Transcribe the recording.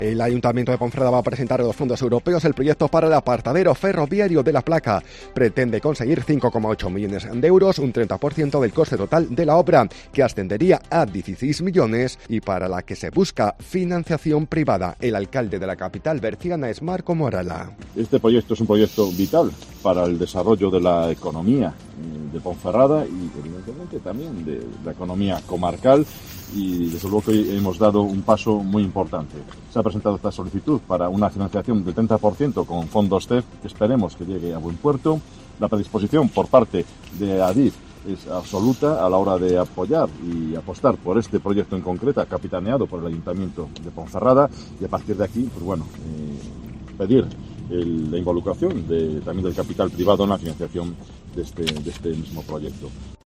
El Ayuntamiento de Ponferrada va a presentar a los fondos europeos el proyecto para el apartadero ferroviario de La Placa. Pretende conseguir 5,8 millones de euros, un 30% del coste total de la obra, que ascendería a 16 millones y para la que se busca financiación privada. El alcalde de la capital berciana es Marco Morala. Este proyecto es un proyecto vital para el desarrollo de la economía de Ponferrada y evidentemente también de la economía comarcal, y desde luego que hoy hemos dado un paso muy importante. Se ha presentado esta solicitud para una financiación del 30% con fondos CEF, que esperemos que llegue a buen puerto. La predisposición por parte de ADIF es absoluta a la hora de apoyar y apostar por este proyecto en concreto, capitaneado por el Ayuntamiento de Ponferrada, y a partir de aquí, pues bueno, pedir la involucración también del capital privado en la financiación de este mismo proyecto.